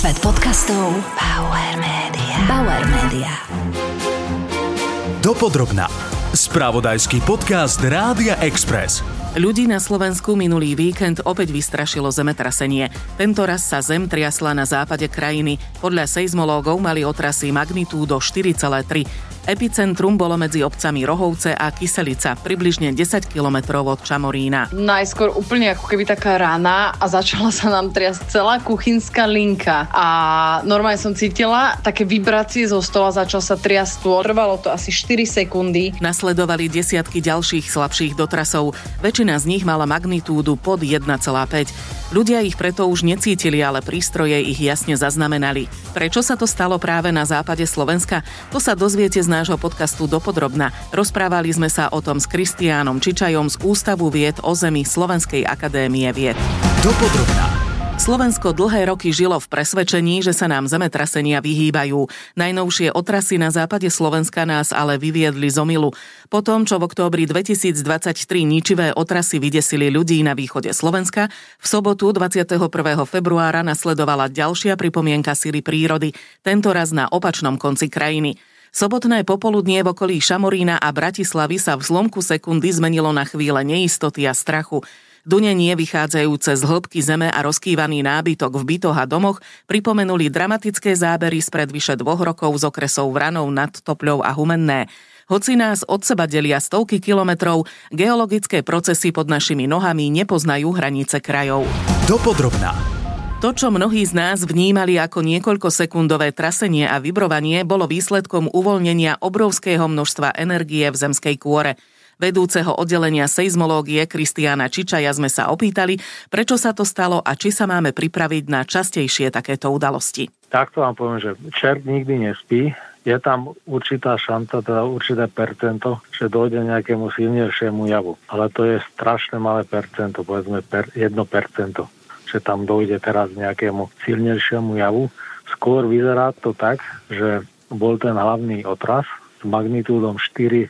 Svet podcastov Bauer Media. Dopodrobná. Spravodajský podcast Rádia Express. Ľudí na Slovensku minulý víkend opäť vystrašilo zemetrasenie. Tento raz sa zem triasla na západe krajiny. Podľa seizmológov mali otrasy magnitúdo 4,3. Epicentrum bolo medzi obcami Rohovce a Kyselica, približne 10 kilometrov od Čamorína. Najskôr úplne ako keby taká rána a začala sa nám triasť celá kuchynská linka. A normálne som cítila také vibrácie zo stola, začal sa triasť stôl. Trvalo to asi 4 sekundy. Nasledovali desiatky ďalších slabších dotrasov. Väčšina z nich mala magnitúdu pod 1,5. Ľudia ich preto už necítili, ale prístroje ich jasne zaznamenali. Prečo sa to stalo práve na západe Slovenska? To sa dozviete z nášho podcastu Dopodrobna. Rozprávali sme sa o tom s Kristiánom Čičajom z Ústavu vied o zemi Slovenskej akadémie vied. Dopodrobna. Slovensko dlhé roky žilo v presvedčení, že sa nám zemetrasenia vyhýbajú. Najnovšie otrasy na západe Slovenska nás ale vyviedli z omylu. Po tom, čo v októbri 2023 ničivé otrasy vydesili ľudí na východe Slovenska, v sobotu 21. februára nasledovala ďalšia pripomienka sily prírody, tentoraz na opačnom konci krajiny. Sobotné popoludnie v okolí Šamorína a Bratislavy sa v zlomku sekundy zmenilo na chvíle neistoty a strachu. Dunenie vychádzajúce z hĺbky zeme a rozkývaný nábytok v bytoch a domoch pripomenuli dramatické zábery spred vyše 2 rokov z okresov Vranov nad Topľou a Humenné. Hoci nás od seba delia stovky kilometrov, geologické procesy pod našimi nohami nepoznajú hranice krajov. Dopodrobná. To, čo mnohí z nás vnímali ako niekoľkosekundové trasenie a vibrovanie, bolo výsledkom uvoľnenia obrovského množstva energie v zemskej kôre. Vedúceho oddelenia seizmológie Kristiána Čičaja sme sa opýtali, prečo sa to stalo a či sa máme pripraviť na častejšie takéto udalosti. Takto vám poviem, že čert nikdy nespí. Je tam určitá šanca, teda určité percento, že dojde nejakému silnejšiemu javu. Ale to je strašne malé percento, povedzme 1%, že tam dojde teraz nejakému silnejšiemu javu. Skôr vyzerá to tak, že bol ten hlavný otras s magnitúdom 4,3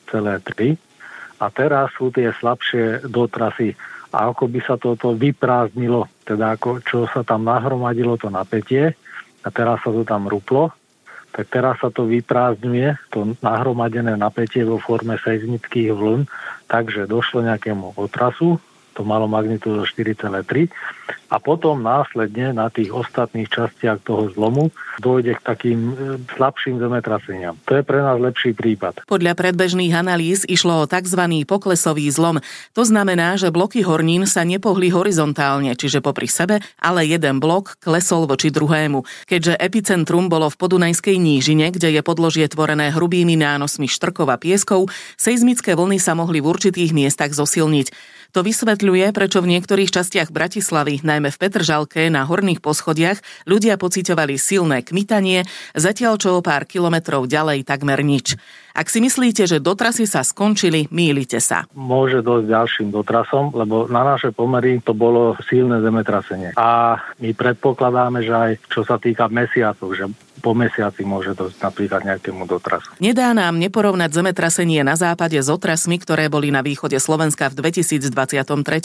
a teraz sú tie slabšie dotrasy a ako by sa toto vyprázdnilo, teda ako čo sa tam nahromadilo to napätie a teraz sa to tam ruplo, tak teraz sa to vyprázdňuje, to nahromadené napätie vo forme seizmických vln, takže došlo nejakému otrasu, to malo magnitúdu 4,3 a potom následne na tých ostatných častiach toho zlomu dojde k takým slabším zemetraseniam. To je pre nás lepší prípad. Podľa predbežných analýz išlo o tzv. Poklesový zlom. To znamená, že bloky hornín sa nepohli horizontálne, čiže popri sebe, ale jeden blok klesol voči druhému. Keďže epicentrum bolo v Podunajskej nížine, kde je podložie tvorené hrubými nánosmi štrkov a pieskov, seizmické vlny sa mohli v určitých miestach zosilniť. To vysvetľuje, prečo v niektorých častiach Bratislavy, najmä v Petržalke na horných poschodiach, ľudia pociťovali silné kmitanie, zatiaľ čo o pár kilometrov ďalej takmer nič. Ak si myslíte, že dotrasy sa skončili, mýlite sa. Môže dosť ďalším dotrasom, lebo na naše pomery to bolo silné zemetrasenie. A my predpokladáme, že aj čo sa týka mesiacov, že po mesiaci môže dosť napríklad nejakému dotrasu. Nedá nám neporovnať zemetrasenie na západe s otrasmi, ktoré boli na východe Slovenska v 2023.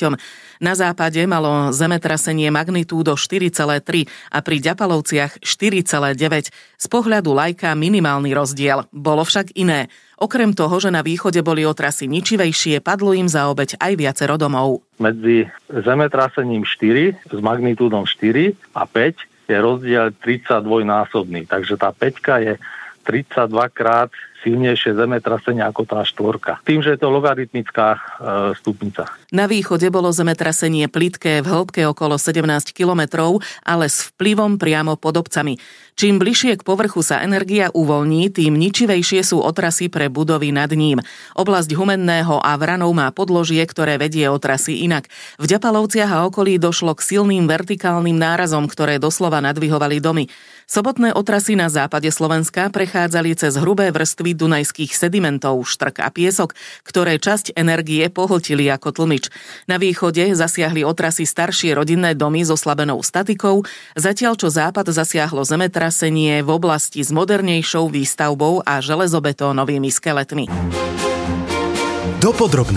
Na západe malo zemetrasenie magnitúdo 4,3 a pri Ďapalovciach 4,9. Z pohľadu laika minimálny rozdiel. Bolo však iné. Okrem toho, že na východe boli otrasy ničivejšie, padlo im za obeť aj viacero domov. Medzi zemetrasením 4 s magnitúdom 4 a 5 je rozdiel 32-násobný. Takže tá 5 je 32 krát silnejšie zemetrasenie ako tá 4. Tým, že je to logaritmická stupnica. Na východe bolo zemetrasenie plitké v hĺbke okolo 17 kilometrov, ale s vplyvom priamo pod obcami. Čím bližšie k povrchu sa energia uvoľní, tým ničivejšie sú otrasy pre budovy nad ním. Oblasť Humenného a Vranov má podložie, ktoré vedie otrasy inak. V Ďapalovciach a okolí došlo k silným vertikálnym nárazom, ktoré doslova nadvihovali domy. Sobotné otrasy na západe Slovenska prechádzali cez hrubé vrstvy dunajských sedimentov, štrk a piesok, ktoré časť energie pohltili ako tlmič. Na východe zasiahli otrasy staršie rodinné domy so oslabenou statikou, zatiaľ čo západ zasiahlo zemetrasenie v oblasti s modernejšou výstavbou a železobetónovými skeletmi. Dopodrobná.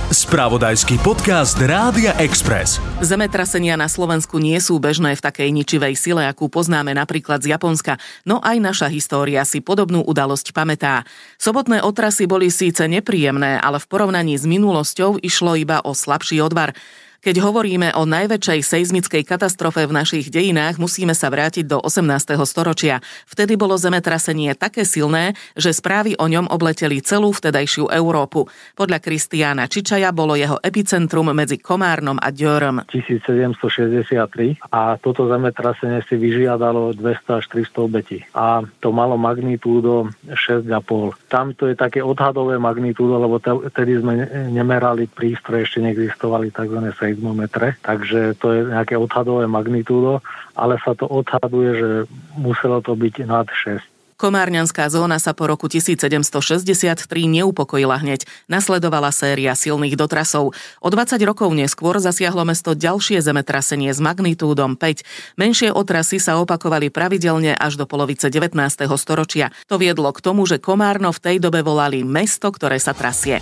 Spravodajský podcast Rádia Express. Zemetrasenia na Slovensku nie sú bežné v takej ničivej sile, akú poznáme napríklad z Japonska, no aj naša história si podobnú udalosť pamätá. Sobotné otrasy boli síce nepríjemné, ale v porovnaní s minulosťou išlo iba o slabší odvar. Keď hovoríme o najväčšej seizmickej katastrofe v našich dejinách, musíme sa vrátiť do 18. storočia. Vtedy bolo zemetrasenie také silné, že správy o ňom obleteli celú vtedajšiu Európu. Podľa Kristiána Čičaja bolo jeho epicentrum medzi Komárnom a Győröm. 1763 a toto zemetrasenie si vyžiadalo 200 až 300 obetí. A to malo magnitúdo 6,5. Tam to je také odhadové magnitúdo, lebo vtedy sme nemerali prístroje, ešte neexistovali tzv. Seizmometre, takže to je nejaké odhadové magnitúdo, ale sa to odhaduje, že muselo to byť nad 6. Komárňanská zóna sa po roku 1763 neupokojila hneď. Nasledovala séria silných dotrasov. O 20 rokov neskôr zasiahlo mesto ďalšie zemetrasenie s magnitúdom 5. Menšie otrasy sa opakovali pravidelne až do polovice 19. storočia. To viedlo k tomu, že Komárno v tej dobe volali mesto, ktoré sa trasie.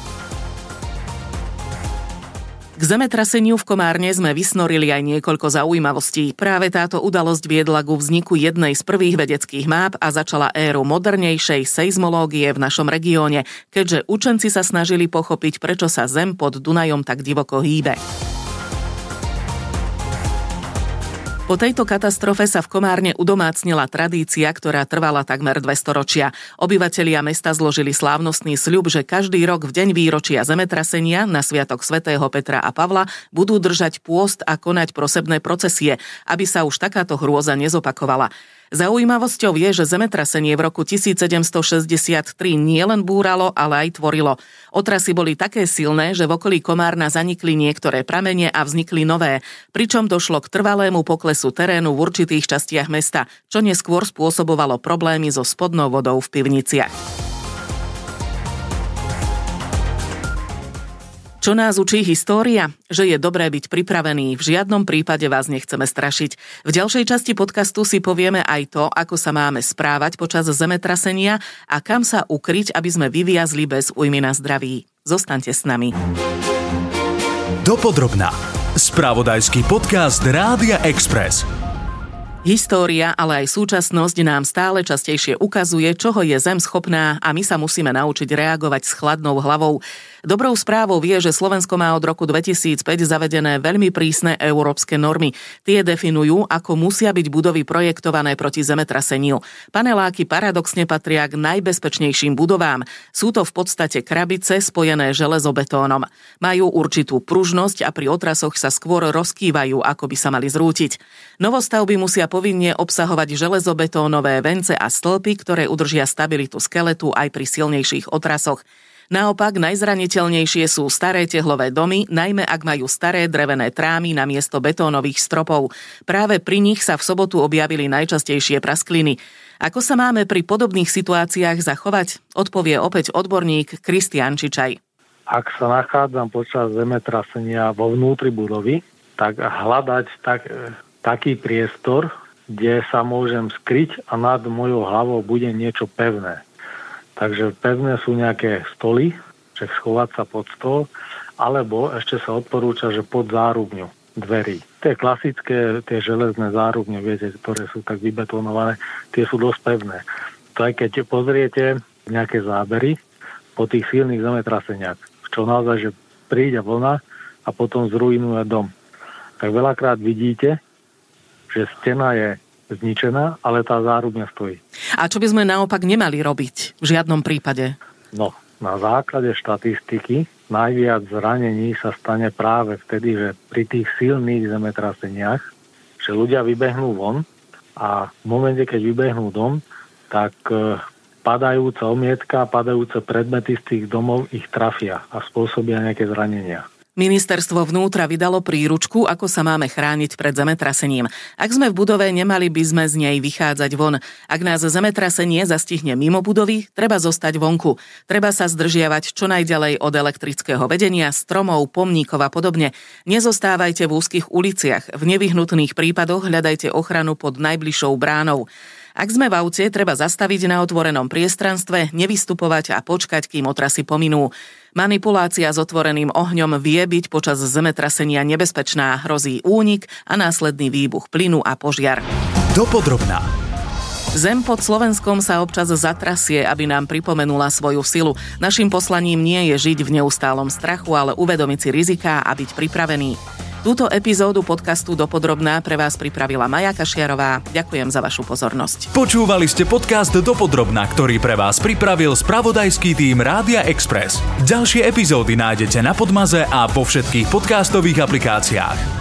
K zemetraseniu v Komárne sme vysnorili aj niekoľko zaujímavostí. Práve táto udalosť viedla ku vzniku jednej z prvých vedeckých máp a začala éru modernejšej seizmológie v našom regióne, keďže učenci sa snažili pochopiť, prečo sa Zem pod Dunajom tak divoko hýbe. Po tejto katastrofe sa v Komárne udomácnila tradícia, ktorá trvala takmer 200 ročia. Obyvatelia mesta zložili slávnostný sľub, že každý rok v deň výročia zemetrasenia na sviatok svätého Petra a Pavla budú držať pôst a konať prosebné procesie, aby sa už takáto hrôza nezopakovala. Zaujímavosťou je, že zemetrasenie v roku 1763 nielen búralo, ale aj tvorilo. Otrasy boli také silné, že v okolí Komárna zanikli niektoré pramene a vznikli nové, pričom došlo k trvalému poklesu terénu v určitých častiach mesta, čo neskôr spôsobovalo problémy so spodnou vodou v pivniciach. Čo nás učí história? Že je dobré byť pripravený. V žiadnom prípade vás nechceme strašiť. V ďalšej časti podcastu si povieme aj to, ako sa máme správať počas zemetrasenia a kam sa ukryť, aby sme vyviazli bez újmy na zdraví. Zostaňte s nami. Dopodrobná. Spravodajský podcast Rádia Express. História, ale aj súčasnosť nám stále častejšie ukazuje, čoho je Zem schopná a my sa musíme naučiť reagovať s chladnou hlavou. Dobrou správou je, že Slovensko má od roku 2005 zavedené veľmi prísne európske normy. Tie definujú, ako musia byť budovy projektované proti zemetraseniu. Paneláky paradoxne patria k najbezpečnejším budovám. Sú to v podstate krabice spojené železobetónom. Majú určitú pružnosť a pri otrasoch sa skôr rozkývajú, ako by sa mali zrútiť. Novostavby musia povinne obsahovať železobetónové vence a stĺpy, ktoré udržia stabilitu skeletu aj pri silnejších otrasoch. Naopak, najzraniteľnejšie sú staré tehlové domy, najmä ak majú staré drevené trámy namiesto betónových stropov. Práve pri nich sa v sobotu objavili najčastejšie praskliny. Ako sa máme pri podobných situáciách zachovať? Odpovie opäť odborník Kristián Čičaj. Ak sa nachádzam počas zemetrasenia vo vnútri budovy, tak hľadať taký priestor, kde sa môžem skryť a nad mojou hlavou bude niečo pevné. Takže pevné sú nejaké stoly, že schovať sa pod stôl, alebo ešte sa odporúča, že pod zárubňu dverí. Tie klasické, tie železné zárubne, viete, ktoré sú tak vybetonované, tie sú dosť pevné. To aj keď pozriete nejaké zábery po tých silných zemetraseniach, čo naozaj, že príde vlna a potom zruinuje dom. Tak veľakrát vidíte, že stena je zničená, ale tá zárubňa stojí. A čo by sme naopak nemali robiť v žiadnom prípade? No, na základe štatistiky najviac zranení sa stane práve vtedy, že pri tých silných zemetraseniach, že ľudia vybehnú von a v momente, keď vybehnú dom, tak padajúca omietka, padajúce predmety z tých domov ich trafia a spôsobia nejaké zranenia. Ministerstvo vnútra vydalo príručku, ako sa máme chrániť pred zemetrasením. Ak sme v budove, nemali by sme z nej vychádzať von. Ak nás zemetrasenie zastihne mimo budovy, treba zostať vonku. Treba sa zdržiavať čo najďalej od elektrického vedenia, stromov, pomníkov a podobne. Nezostávajte v úzkych uliciach. V nevyhnutných prípadoch hľadajte ochranu pod najbližšou bránou. Ak sme v aute, treba zastaviť na otvorenom priestranstve, nevystupovať a počkať, kým otrasy pominú. Manipulácia s otvoreným ohňom vie byť počas zemetrasenia nebezpečná, hrozí únik a následný výbuch plynu a požiar. Dopodrobná. Zem pod Slovenskom sa občas zatrasie, aby nám pripomenula svoju silu. Naším poslaním nie je žiť v neustálom strachu, ale uvedomiť si riziká a byť pripravený. Túto epizódu podcastu Dopodrobná pre vás pripravila Maja Kašiarová. Ďakujem za vašu pozornosť. Počúvali ste podcast Dopodrobná, ktorý pre vás pripravil spravodajský tím Rádia Express. Ďalšie epizódy nájdete na Podmaze a vo všetkých podcastových aplikáciách.